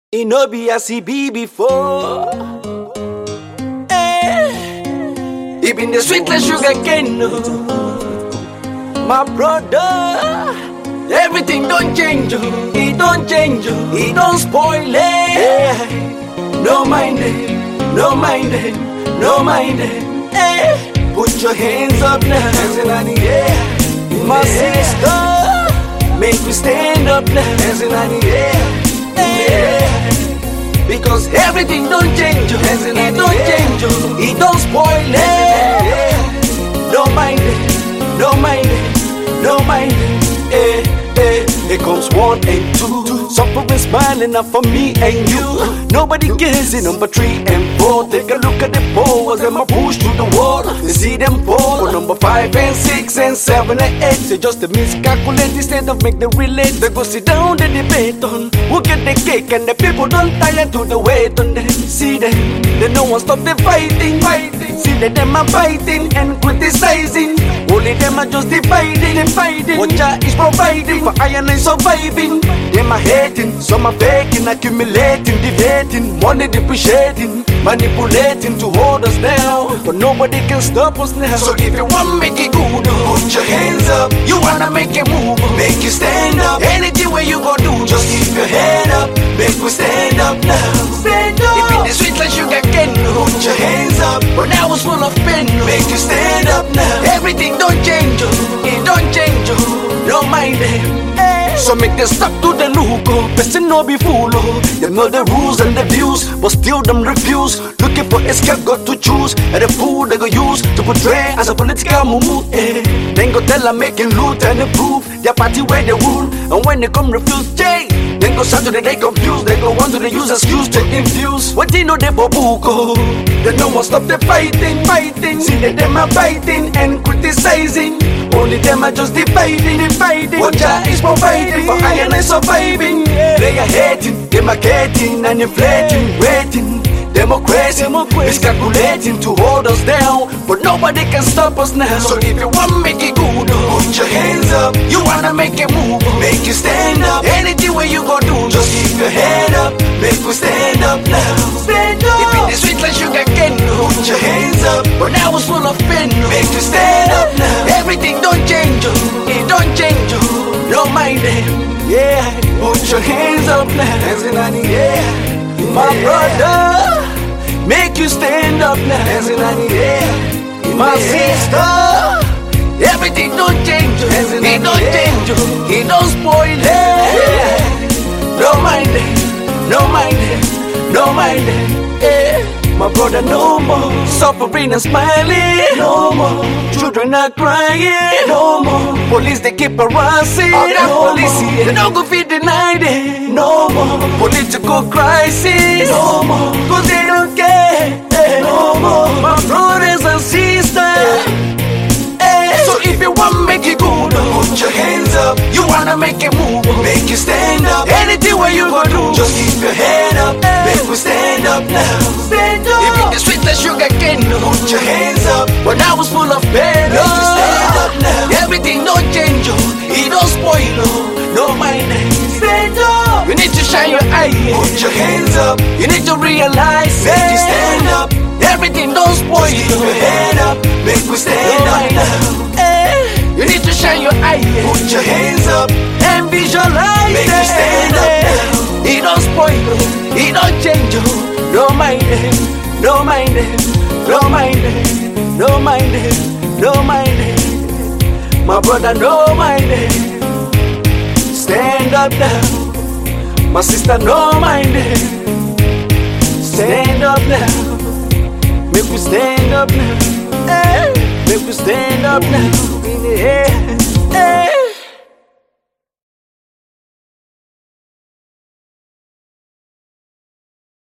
It no be as it be before. It been the sweet like sugar cane, no. My brother, everything don't change, oh. It don't change, oh. It don't spoil it. No mind it, no mind it, no mind it. Put your hands up now, hands in the air. My sister, make me stand up now, hands in the air. Because everything don't change, it don't change, it don't spoil it. Don't mind it, don't mind it, don't mind it. It comes 1 and 2, suffering smiling up for me and you. Nobody cares in number 3 and 4. Take a look at the polls and my push through the wall. They see them fall for number 5 and 6 and 7 and 8. They just a miscalculate instead of make them relate. They go sit down the debate on who get the cake, and the people don't tire to the weight on them. See them, they no one stop the fighting. See that them are fighting and criticizing. Only them are just dividing and fighting. What Jah is providing for I and I surviving. Them are hating, some are faking, accumulating, debating, money depreciating, manipulating to hold us down. But nobody can stop us now. So if you want make it good, put your hands up. You wanna make it move, make you stand up. Anything where you go do, just keep your head up. Make we stand up now. Stand up. If in the sweet like sugar cane, put your hands up. But now it's full of pain, make you stand up now. Everything don't change, it don't change, don't mind them. So make them stop to the look, person no be fool, They know the rules and the views, but still them refuse. Looking for a scapegoat to choose, and the fool they go use to portray as a political mumu. Then go tell them making loot and improve their party where they rule. And when they come refuse, then go Saturday they confused. They go on to the use excuse to infuse. What they know they for buko? They no one stop the fighting. See that them are fighting and criticizing. Only them are just dividing. What Jah is providing for I and I surviving. They are hating, demarcating and inflating, waiting. Democracy, miscalculating to hold us down, but nobody can stop us now. So if you want make it good, put your hands up. You wanna make it move, make you stand up. Anything where you go do, just keep your head up. Make we stand up now. Stand up. If it is sweet like sugar cane, put your hands up. But now it's full of pain, make you stand up now. Everything don't change, it don't change, don't mind them. Yeah, put your hands up now, hands in the air. My brother, make you stand up now, hands in the air. My sister, everything don't change, it don't change, it don't spoil it. Don't mind it, don't mind it, don't mind it. My brother, no more suffering and smiling, no more children are crying, no more police they keep harassing, no police more. They don't go feed denied it, no more political crisis, no more cause they don't care, no more my brothers and sisters. So if you want make it good, put your hands up. You wanna make it move, make you stand up. Anything where you go do, just keep your head up. Make we stand up now. Stand up. If it's sweet like sugar cane, put your hands up. But now it's full of pain, make you stand up now. Everything don't change, it don't spoil, no mind it. Stand up. You need to shine your eye, put your hands up. You need to realize, make you stand up. Everything don't spoil, keep your head up. Make we stand up now. You need to shine your eye, put your hands up and visualize. Make you stand up now. It don't spoil, it don't change, don't mind it, don't mind it, don't mind it, don't mind it, don't mind it. My brother, don't mind it. Stand up now. My sister, don't mind it. Stand up now. Make we stand up now. Make we stand up now.